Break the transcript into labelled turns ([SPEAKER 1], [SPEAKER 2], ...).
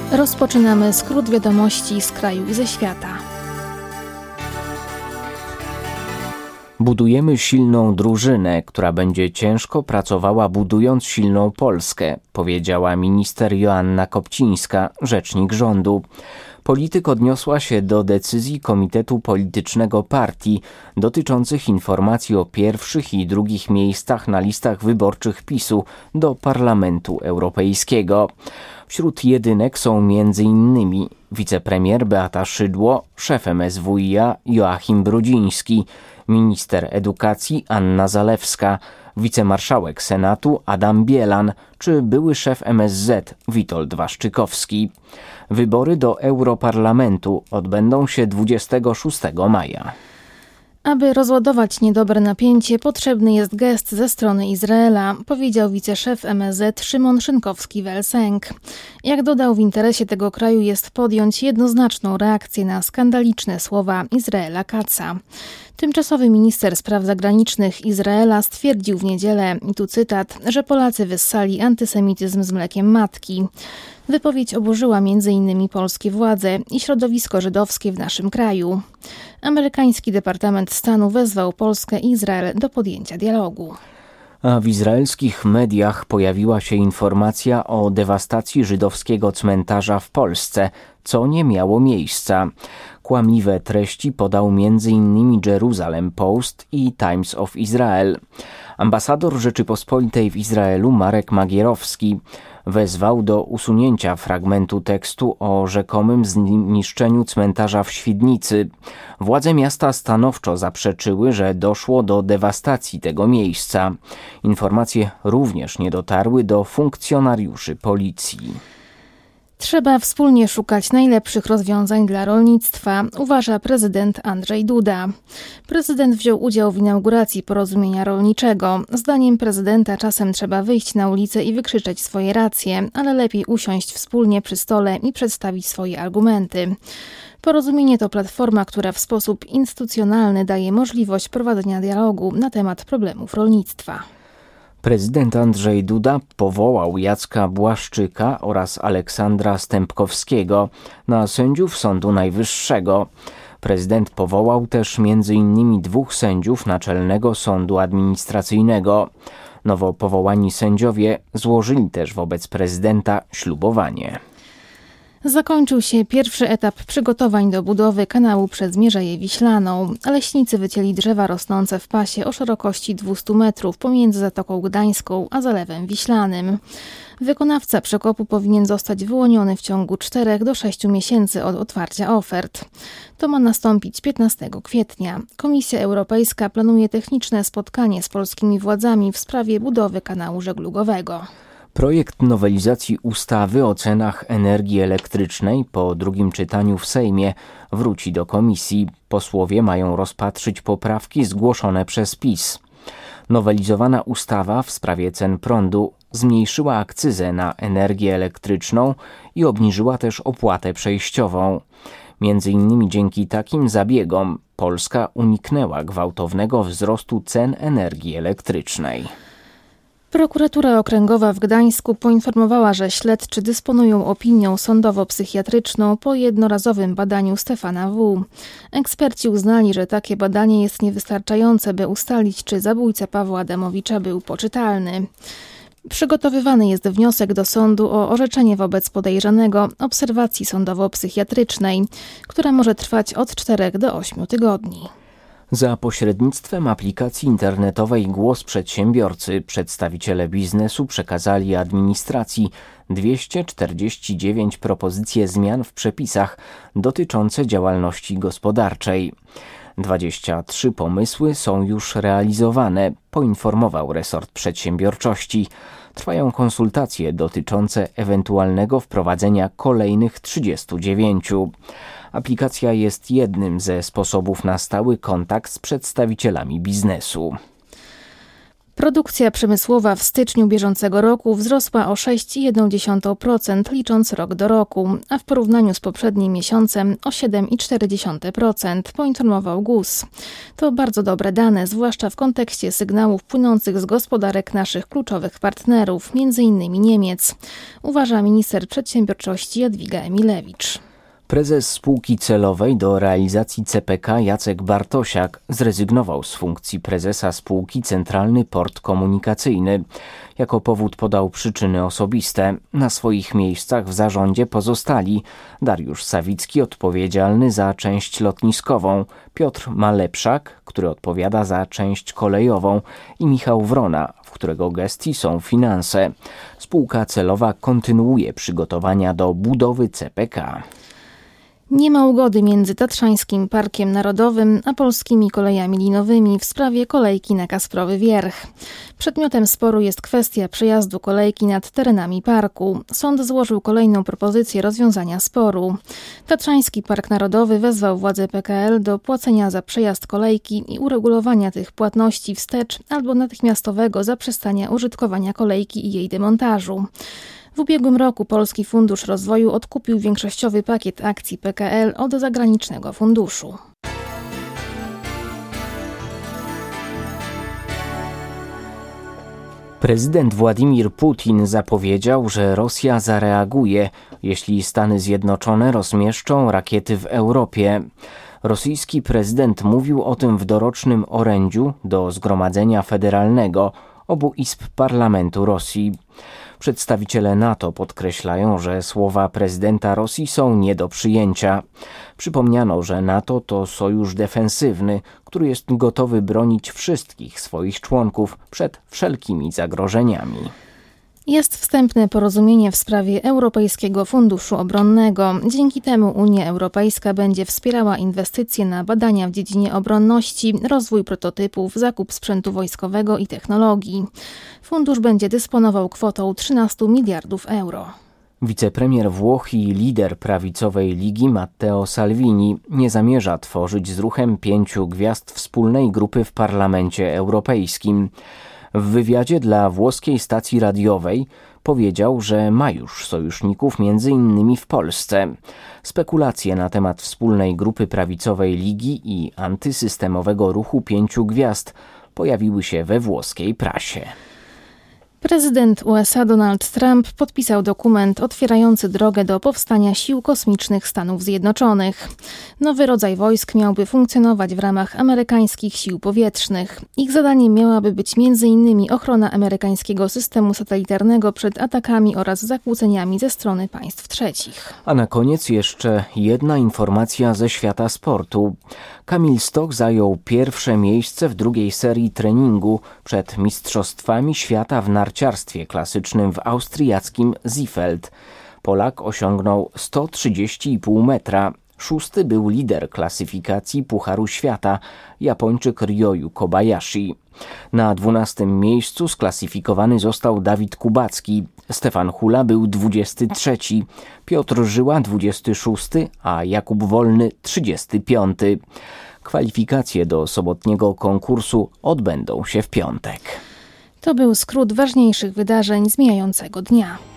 [SPEAKER 1] Rozpoczynamy skrót wiadomości z kraju i ze świata.
[SPEAKER 2] Budujemy silną drużynę, która będzie ciężko pracowała budując silną Polskę, powiedziała minister Joanna Kopcińska, rzecznik rządu. Polityk odniosła się do decyzji Komitetu Politycznego Partii dotyczących informacji o pierwszych i drugich miejscach na listach wyborczych PiS-u do Parlamentu Europejskiego. Wśród jedynek są m.in. wicepremier Beata Szydło, szef MSWiA Joachim Brudziński, minister edukacji Anna Zalewska, wicemarszałek Senatu Adam Bielan czy były szef MSZ Witold Waszczykowski. Wybory do Europarlamentu odbędą się 26 maja.
[SPEAKER 1] Aby rozładować niedobre napięcie, potrzebny jest gest ze strony Izraela, powiedział wiceszef MSZ Szymon Szynkowski-Welsenk. Jak dodał, w interesie tego kraju jest podjąć jednoznaczną reakcję na skandaliczne słowa Izraela Katza. Tymczasowy minister spraw zagranicznych Izraela stwierdził w niedzielę, i tu cytat, że Polacy wyssali antysemityzm z mlekiem matki. Wypowiedź oburzyła m.in. polskie władze i środowisko żydowskie w naszym kraju. Amerykański Departament Stanu wezwał Polskę i Izrael do podjęcia dialogu.
[SPEAKER 2] A w izraelskich mediach pojawiła się informacja o dewastacji żydowskiego cmentarza w Polsce, co nie miało miejsca. Kłamliwe treści podał m.in. Jerusalem Post i Times of Israel. Ambasador Rzeczypospolitej w Izraelu Marek Magierowski wezwał do usunięcia fragmentu tekstu o rzekomym zniszczeniu cmentarza w Świdnicy. Władze miasta stanowczo zaprzeczyły, że doszło do dewastacji tego miejsca. Informacje również nie dotarły do funkcjonariuszy policji.
[SPEAKER 1] Trzeba wspólnie szukać najlepszych rozwiązań dla rolnictwa, uważa prezydent Andrzej Duda. Prezydent wziął udział w inauguracji porozumienia rolniczego. Zdaniem prezydenta czasem trzeba wyjść na ulicę i wykrzyczeć swoje racje, ale lepiej usiąść wspólnie przy stole i przedstawić swoje argumenty. Porozumienie to platforma, która w sposób instytucjonalny daje możliwość prowadzenia dialogu na temat problemów rolnictwa.
[SPEAKER 2] Prezydent Andrzej Duda powołał Jacka Błaszczyka oraz Aleksandra Stępkowskiego na sędziów Sądu Najwyższego. Prezydent powołał też m.in. 2 sędziów Naczelnego Sądu Administracyjnego. Nowo powołani sędziowie złożyli też wobec prezydenta ślubowanie.
[SPEAKER 1] Zakończył się pierwszy etap przygotowań do budowy kanału przez Mierzeję Wiślaną. Leśnicy wycięli drzewa rosnące w pasie o szerokości 200 metrów pomiędzy Zatoką Gdańską a Zalewem Wiślanym. Wykonawca przekopu powinien zostać wyłoniony w ciągu 4 do 6 miesięcy od otwarcia ofert. To ma nastąpić 15 kwietnia. Komisja Europejska planuje techniczne spotkanie z polskimi władzami w sprawie budowy kanału żeglugowego.
[SPEAKER 2] Projekt nowelizacji ustawy o cenach energii elektrycznej po drugim czytaniu w Sejmie wróci do komisji. Posłowie mają rozpatrzyć poprawki zgłoszone przez PiS. Nowelizowana ustawa w sprawie cen prądu zmniejszyła akcyzę na energię elektryczną i obniżyła też opłatę przejściową. Między innymi dzięki takim zabiegom Polska uniknęła gwałtownego wzrostu cen energii elektrycznej.
[SPEAKER 1] Prokuratura Okręgowa w Gdańsku poinformowała, że śledczy dysponują opinią sądowo-psychiatryczną po jednorazowym badaniu Stefana W. Eksperci uznali, że takie badanie jest niewystarczające, by ustalić, czy zabójca Pawła Adamowicza był poczytalny. Przygotowywany jest wniosek do sądu o orzeczenie wobec podejrzanego obserwacji sądowo-psychiatrycznej, która może trwać od 4 do 8 tygodni.
[SPEAKER 2] Za pośrednictwem aplikacji internetowej Głos Przedsiębiorcy przedstawiciele biznesu przekazali administracji 249 propozycje zmian w przepisach dotyczące działalności gospodarczej. 23 pomysły są już realizowane, poinformował resort przedsiębiorczości. Trwają konsultacje dotyczące ewentualnego wprowadzenia kolejnych 39. Aplikacja jest jednym ze sposobów na stały kontakt z przedstawicielami biznesu.
[SPEAKER 1] Produkcja przemysłowa w styczniu bieżącego roku wzrosła o 6,1%, licząc rok do roku, a w porównaniu z poprzednim miesiącem o 7,4%, poinformował GUS. To bardzo dobre dane, zwłaszcza w kontekście sygnałów płynących z gospodarek naszych kluczowych partnerów, m.in. Niemiec, uważa minister przedsiębiorczości Jadwiga Emilewicz.
[SPEAKER 2] Prezes spółki celowej do realizacji CPK Jacek Bartosiak zrezygnował z funkcji prezesa spółki Centralny Port Komunikacyjny. Jako powód podał przyczyny osobiste. Na swoich miejscach w zarządzie pozostali Dariusz Sawicki, odpowiedzialny za część lotniskową, Piotr Malepszak, który odpowiada za część kolejową, i Michał Wrona, w którego gestii są finanse. Spółka celowa kontynuuje przygotowania do budowy CPK.
[SPEAKER 1] Nie ma ugody między Tatrzańskim Parkiem Narodowym a Polskimi Kolejami Linowymi w sprawie kolejki na Kasprowy Wierch. Przedmiotem sporu jest kwestia przejazdu kolejki nad terenami parku. Sąd złożył kolejną propozycję rozwiązania sporu. Tatrzański Park Narodowy wezwał władze PKL do płacenia za przejazd kolejki i uregulowania tych płatności wstecz albo natychmiastowego zaprzestania użytkowania kolejki i jej demontażu. W ubiegłym roku Polski Fundusz Rozwoju odkupił większościowy pakiet akcji PKL od zagranicznego funduszu.
[SPEAKER 2] Prezydent Władimir Putin zapowiedział, że Rosja zareaguje, jeśli Stany Zjednoczone rozmieszczą rakiety w Europie. Rosyjski prezydent mówił o tym w dorocznym orędziu do Zgromadzenia Federalnego obu izb parlamentu Rosji. Przedstawiciele NATO podkreślają, że słowa prezydenta Rosji są nie do przyjęcia. Przypomniano, że NATO to sojusz defensywny, który jest gotowy bronić wszystkich swoich członków przed wszelkimi zagrożeniami.
[SPEAKER 1] Jest wstępne porozumienie w sprawie Europejskiego Funduszu Obronnego. Dzięki temu Unia Europejska będzie wspierała inwestycje na badania w dziedzinie obronności, rozwój prototypów, zakup sprzętu wojskowego i technologii. Fundusz będzie dysponował kwotą 13 miliardów euro.
[SPEAKER 2] Wicepremier Włoch i lider prawicowej Ligi Matteo Salvini nie zamierza tworzyć z ruchem 5 gwiazd wspólnej grupy w Parlamencie Europejskim. W wywiadzie dla włoskiej stacji radiowej powiedział, że ma już sojuszników m.in. w Polsce. Spekulacje na temat wspólnej grupy prawicowej Ligi i antysystemowego ruchu 5 gwiazd pojawiły się we włoskiej prasie.
[SPEAKER 1] Prezydent USA Donald Trump podpisał dokument otwierający drogę do powstania sił kosmicznych Stanów Zjednoczonych. Nowy rodzaj wojsk miałby funkcjonować w ramach amerykańskich sił powietrznych. Ich zadaniem miałaby być m.in. ochrona amerykańskiego systemu satelitarnego przed atakami oraz zakłóceniami ze strony państw trzecich.
[SPEAKER 2] A na koniec jeszcze jedna informacja ze świata sportu. Kamil Stoch zajął pierwsze miejsce w drugiej serii treningu przed Mistrzostwami Świata w narciarstwie klasycznym w austriackim Seefeld. Polak osiągnął 130,5 metra. Szósty był lider klasyfikacji Pucharu Świata, Japończyk Ryoyu Kobayashi. Na 12. miejscu sklasyfikowany został Dawid Kubacki. Stefan Hula był 23, Piotr Żyła 26, a Jakub Wolny 35. Kwalifikacje do sobotniego konkursu odbędą się w piątek.
[SPEAKER 1] To był skrót ważniejszych wydarzeń z mijającego dnia.